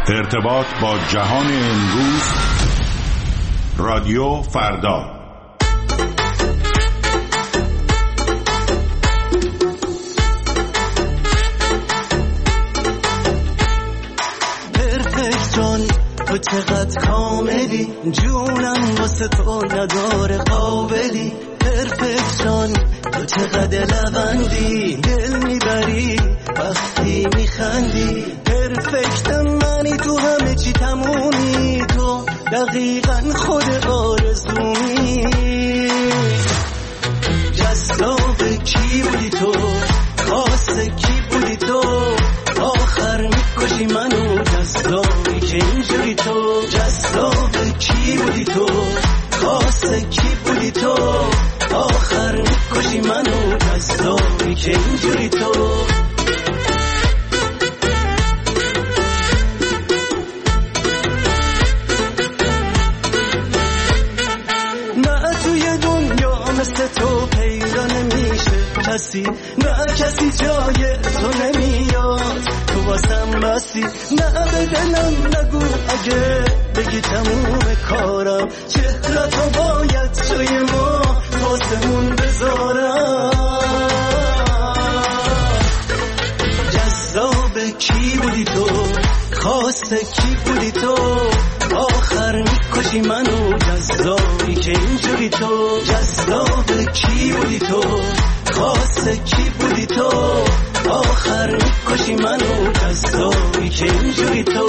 ارتباط با جهان امروز، رادیو فردا. پرفکت جان تو چقدر کاملی، جونم واسه تو نداره قابلی. پرفکت جان تو چقدر لبندی، دل میبری وقتی میخندی. پرفکت منی، تو همه چی تمومی، تو دقیقا خود آرزومی. جذاب کی بودی تو، خاص کی بودی تو، آخر میکشی منو جذابی که اینجوری تو. جذاب کی بودی تو، خاص کی بودی تو، آخر میکشی منو جذابی که اینجوری تو. مثل تو پیدا نمیشه کسی، نه کسی جای تو نمیاد، تو واسم بسی. نه به دلم نگو اگه بگی تموم کارم، چهرتو باید جای ما واسمون بذارم. جذاب کی بودی تو، خاص کی بودی تو، آخر میکشی منو جذابی که اینجوری تو. جذاب کی بودی تو، خاص کی بودی تو، آخر میکشی منو جذابی که اینجوری تو.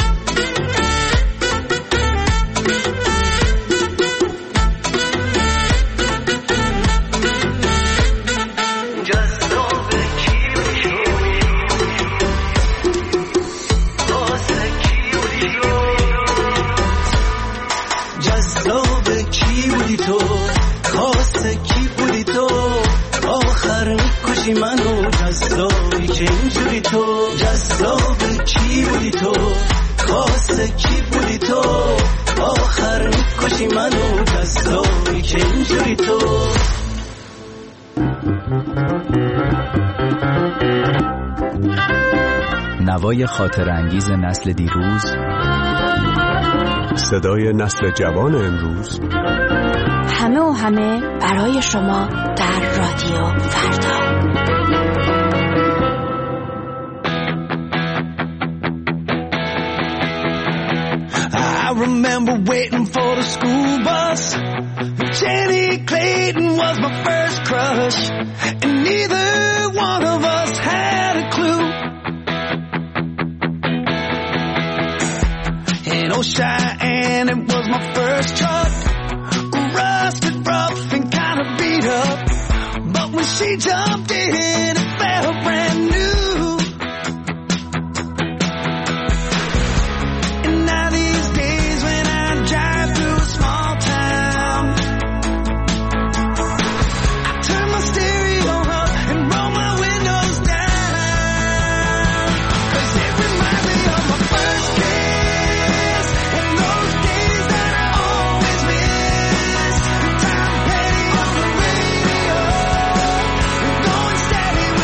منو جذابی که اینجوری تو. جذاب کی بودی تو، خاص کی بودی تو، آخر میکشی منو جذابی که اینجوری تو. نوای خاطر انگیز نسل دیروز، صدای نسل جوان امروز، همه و همه برای شما در رادیو فردا. I remember waiting for the school bus. Jenny Clayton was my first crush, and neither one of us had a clue. In Old Cheyenne, it was my first truck, rusted, rough, and kind of beat up. But when she jumped in, it felt brand new. Steady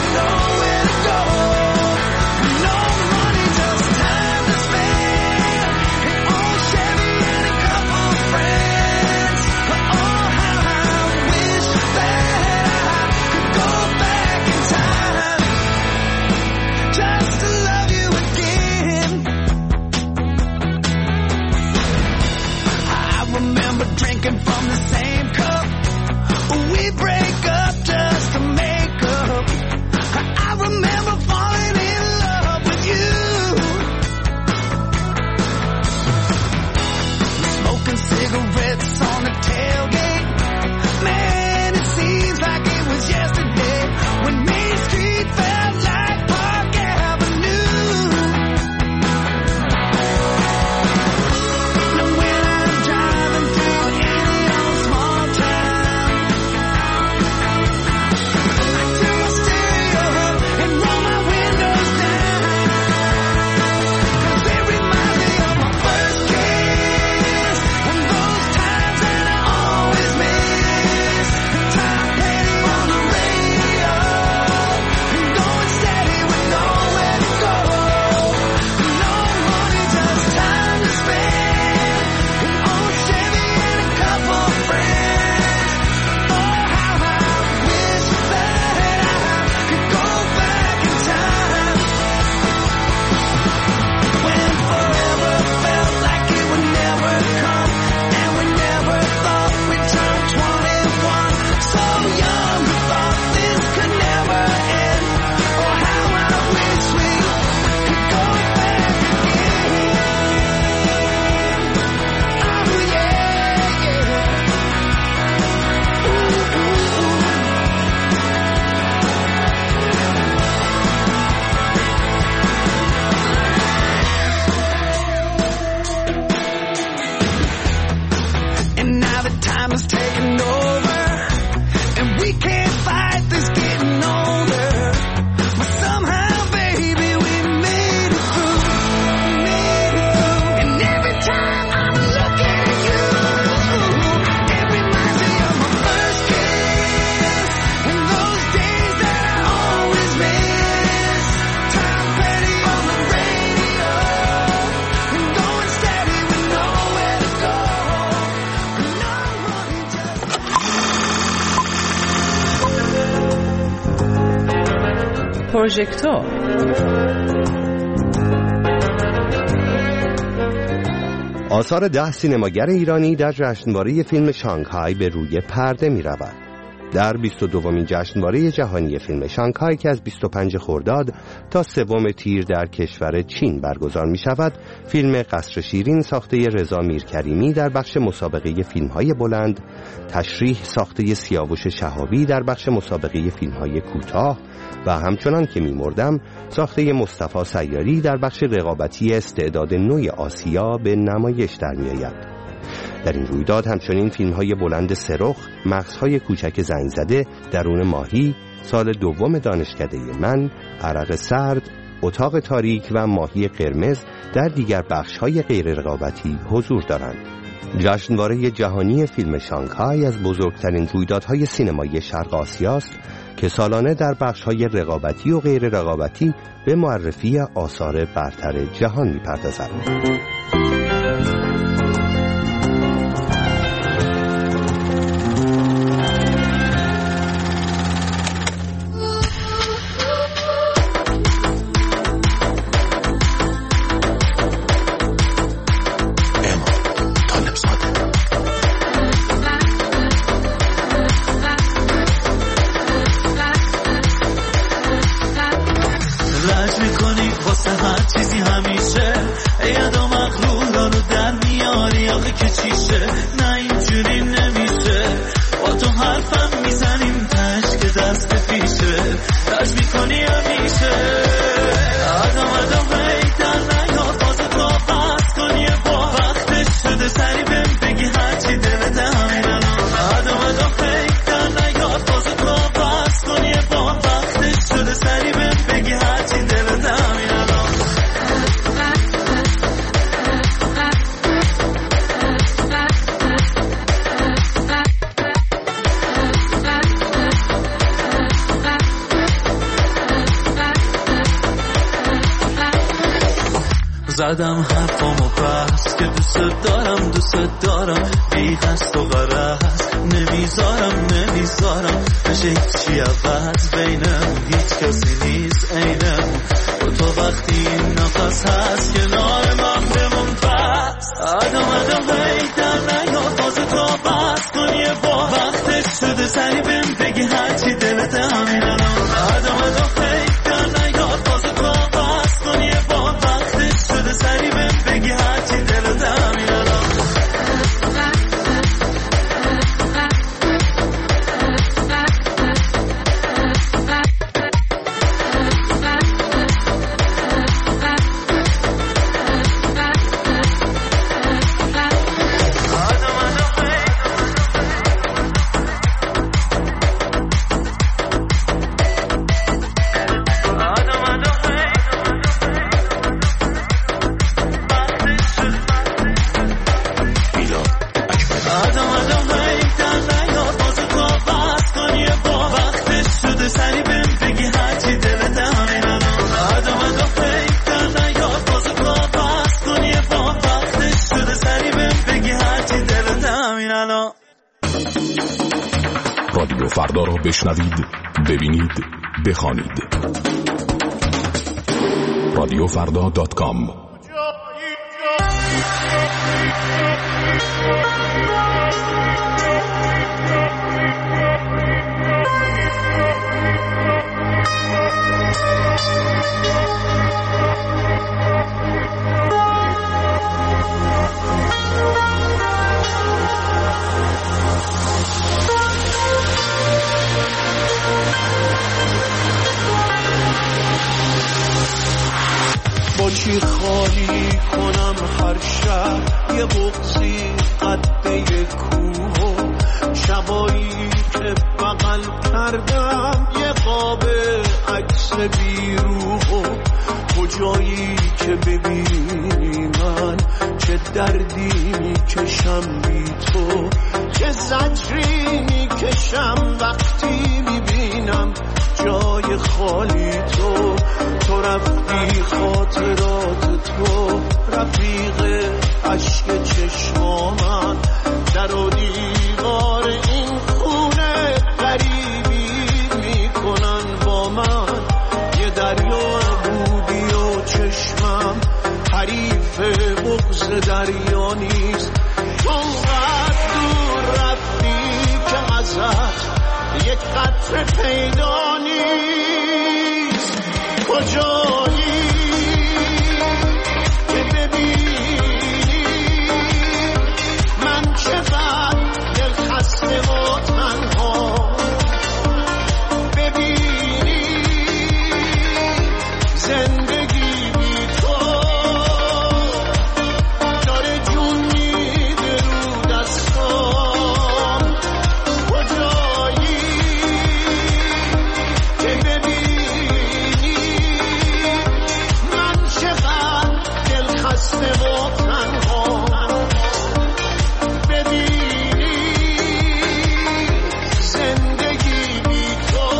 پروژکتور. آثار 10 سینماگر ایرانی در جشنواره فیلم شانگهای به روی پرده می رود. در 22مین جشنواره جهانی فیلم شانگهای که از 25 خرداد تا 3 تیر در کشور چین برگزار می شود، فیلم قصر شیرین ساخته رضا میرکریمی در بخش مسابقه فیلم‌های بلند، تشریح ساخته سیاوش شهابی در بخش مسابقه فیلم‌های کوتاه و همچنان که می‌مردم ساخته مصطفی سیاری در بخش رقابتی استعداد نوع آسیا به نمایش در می‌آید. در این رویداد همچنین فیلم‌های بلند سرخ، مغزهای کوچک زنگ زده، درون ماهی، سال دوم دانشکده من، عرق سرد، اتاق تاریک و ماهی قرمز در دیگر بخش‌های غیر رقابتی حضور دارند. جشنواره جهانی فیلم شانگهای از بزرگترین رویدادهای سینمایی شرق آسیا است که سالانه در بخش‌های رقابتی و غیر رقابتی به معرفی آثار برتر جهان می‌پردازد. زدم حرفامو بس که دوست دارم بی قصد و غرض نمیذارم نشه هیچی عوض بینم هیچ کسی نیست عینم تو وقتی این نفس هست کنار من بمون پس آدم بیتر نیاد بازه تا بس کن یه با وقتش شده سری بهم بگی هرچی دلت همین الان آدم بیتر نیاد بازه تا بس کن یه با وقتش شده سری بهم بگی هرچی دلت همین الان رادیو فردا را بشنوید، ببینید، بخوانید. radiofrda.com با چی خالی کنم هر شب یه بغضی قده کوه و شبایی که بغل کردم یه قاب عکس بیروح و کجایی که ببینی من چه دردی میکشم بی تو چه زجری میکشم وقتی میبینم جای خالی تو رفتی خاطرات تو رفیق عشق چشمامن در و دیوار این خونه غریبی میکنن با من یه صرف بغض دریا نیست. اونقدر دور رفتی که ازت یک قطره پیدا نیست. کجایی که ببینی من چقدر دل خسته و تنها، ببینی زندگی بی تو داره جون میده رو دستام. کجایی که ببینی من چقدر دل خسته و تنها، ببینی زندگی بی تو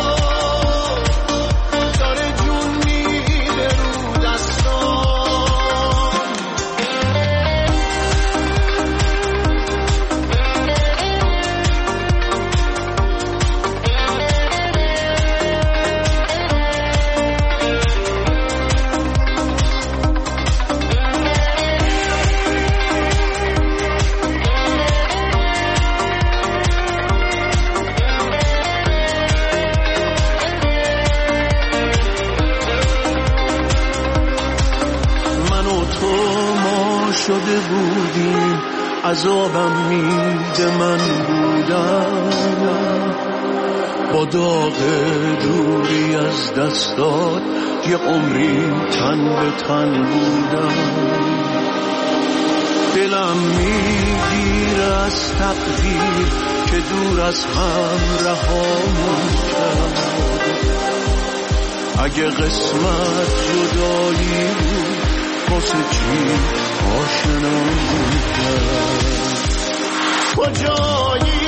داره جون میده رو دستام. من و تو ما شده بودیم، عذابم میده من بودم، با داغ دوری از دستات یه عمری تن به تن بودم. دلم میگیره از تقدیر که دور از هم رهامون کرد. اگه قسمت جدایی بود واسه چی آشنامون کرد. کجایی